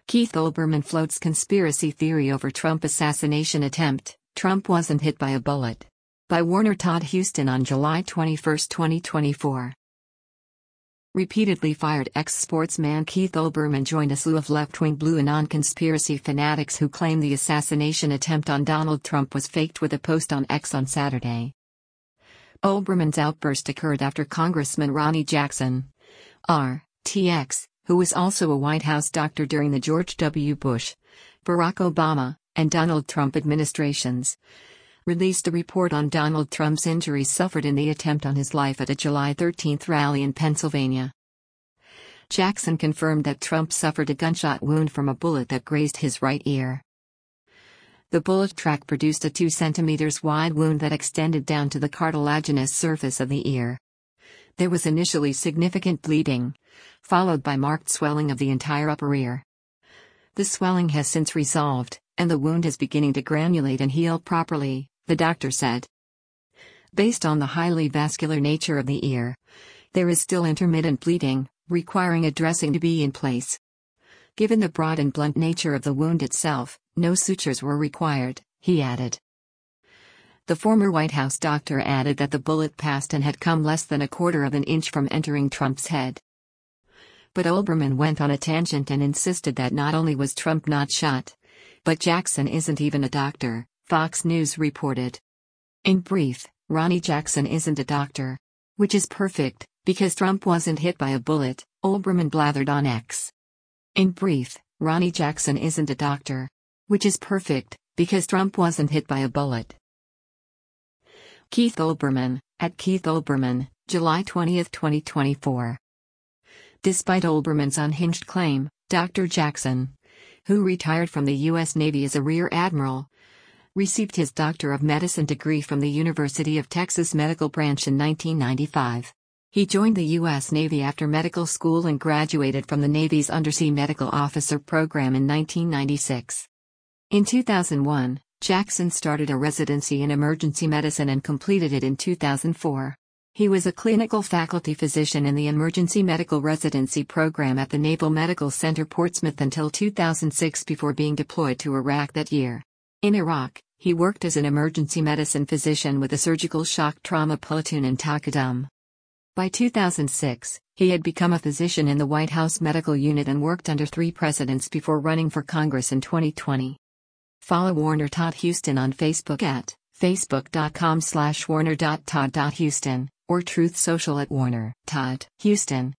Keith Olbermann floats conspiracy theory over Trump assassination attempt. Trump wasn't hit by a bullet. By Warner Todd Huston on July 21, 2024. Repeatedly fired ex-sportsman Keith Olbermann joined a slew of left-wing blue anon conspiracy fanatics who claim the assassination attempt on Donald Trump was faked with a post on X on Saturday. Olbermann's outburst occurred after Congressman Ronny Jackson, RTX, who was also a White House doctor during the George W. Bush, Barack Obama, and Donald Trump administrations, released a report on Donald Trump's injuries suffered in the attempt on his life at a July 13 rally in Pennsylvania. Jackson confirmed that Trump suffered a gunshot wound from a bullet that grazed his right ear. The bullet track produced a 2 centimeters wide wound that extended down to the cartilaginous surface of the ear. There was initially significant bleeding, followed by marked swelling of the entire upper ear. The swelling has since resolved, and the wound is beginning to granulate and heal properly, the doctor said. Based on the highly vascular nature of the ear, there is still intermittent bleeding, requiring a dressing to be in place. Given the broad and blunt nature of the wound itself, no sutures were required, he added. The former White House doctor added that the bullet passed and had come less than a quarter of an inch from entering Trump's head. But Olbermann went on a tangent and insisted that not only was Trump not shot, but Jackson isn't even a doctor, Fox News reported. In brief, Ronny Jackson isn't a doctor. Which is perfect, because Trump wasn't hit by a bullet, Olbermann blathered on X. In brief, Ronny Jackson isn't a doctor. Which is perfect, because Trump wasn't hit by a bullet. Keith Olbermann, at Keith Olbermann, July 20, 2024. Despite Olbermann's unhinged claim, Dr. Jackson, who retired from the U.S. Navy as a Rear Admiral, received his Doctor of Medicine degree from the University of Texas Medical Branch in 1995. He joined the U.S. Navy after medical school and graduated from the Navy's Undersea Medical Officer program in 1996. In 2001, Jackson started a residency in emergency medicine and completed it in 2004. He was a clinical faculty physician in the Emergency Medical Residency program at the Naval Medical Center Portsmouth until 2006 before being deployed to Iraq that year. In Iraq, he worked as an emergency medicine physician with the Surgical Shock Trauma Platoon in Takadum. By 2006, he had become a physician in the White House Medical Unit and worked under 3 presidents before running for Congress in 2020. Follow Warner Todd Huston on Facebook at facebook.com/warner.todd.huston or Truth Social at Warner Todd Huston.